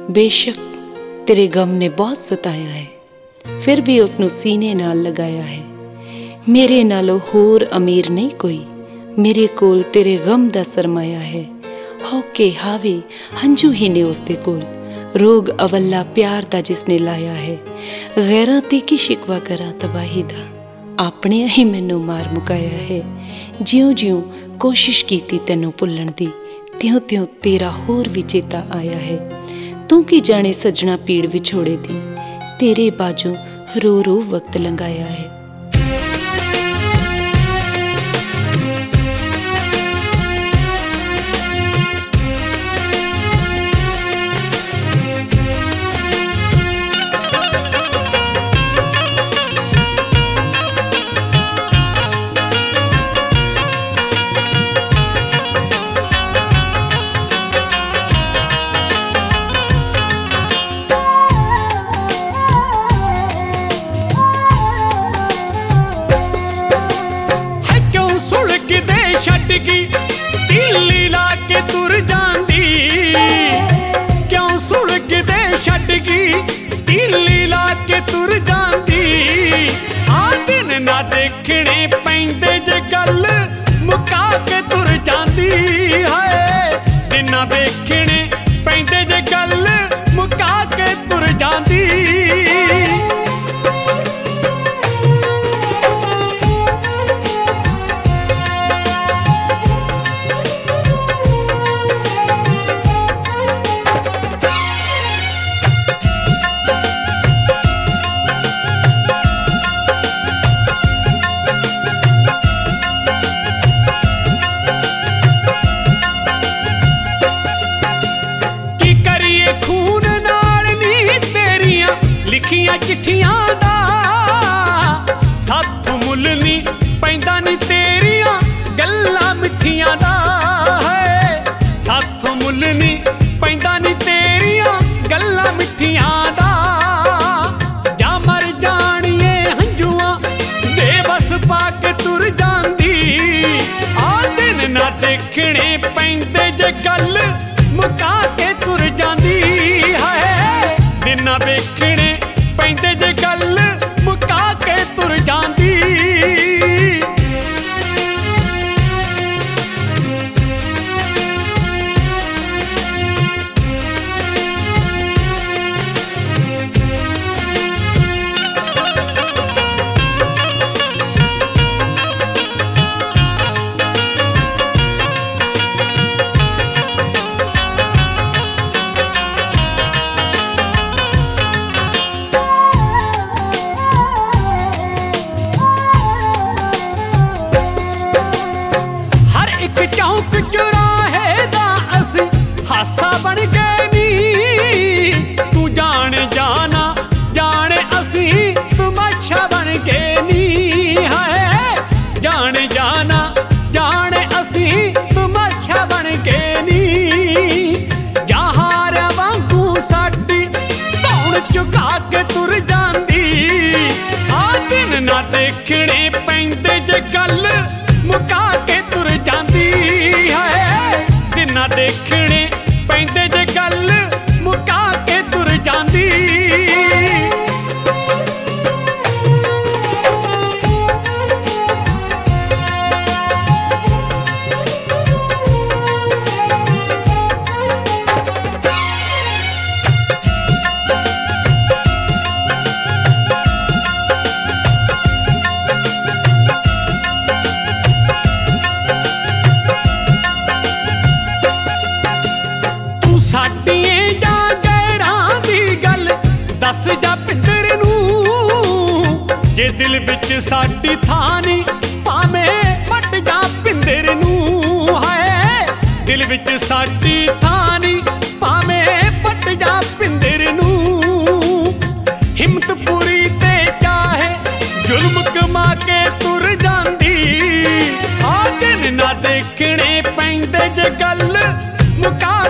बेशक तेरे गम ने बहुत सताया है, फिर भी उसनू सीने नाल लगाया है। मेरे नालों होर अमीर नहीं कोई, मेरे कोल तेरे गम दा सरमाया है। हौके हावे हंजू ही ने उसदे कोल, रोग अवल्ला प्यार दा जिसने लाया है। गैरां ते की शिकवा करा तबाही दा, अपने ही मैनू मार मुकाया है। ज्यों ज्यों कोशिश कीती तैनू भुल्लण दी, त्यों त्यों तेरा होर भी चेता आया है। तू की जाने सजना पीड़ विछोड़े दी, तेरे बाजों रो रो वक्त लंघाया है। दिल्ली ला के तुर जांदी, क्यों सुड़क दे छड्ड गई, दिल्ली ला के तुर जांदी। आ दिन ना देखने पैंदे जे गल मुका के तुर जांदी है। दिन ना देखने पैंदे जे गल मुका के तुर जांदी। लिखियां चिट्ठियां दा साथ मुल नी पैंदा नी, तेरियां गल्लां मिठियां दा है। साथ मुल नी पैंदा नी, तेरियां गल्लां मिठियां दा। जा मर जानिए हंजुआं दे बस पाके तुर जांदी। आ दिन ना देखने पैंदे जे गल मुका के तुर जांदी है। दिन ना देखने पैंदे जे गल मुका के तुर जांदी। चौक चुराहे दा असी हासा बन गए नी, तू जाने जाना जाने असी तमाशा बन गए नी है। जाने जाना जाने असी तमाशा बन गए नी। जहार वांगू साडी धौण चुका के तुर जांदी। आ दिन ना देखने पैंदे जे गल मुका के तुर जांदी है। दिन ना देखने पैंदे जे गल मुका के तुर जांदी। दस जा पिंदर नूं जे दिल विच साडी थानी, भावें पट जा पिंदर नूं है। दिल विच साडी थानी, भावें पट जा पिंदर नूं। हिम्मत पूरी ते चाहे जुल्म कमा के तुर जांदी। आ दिन ना देखने पैंदे जे गल मुका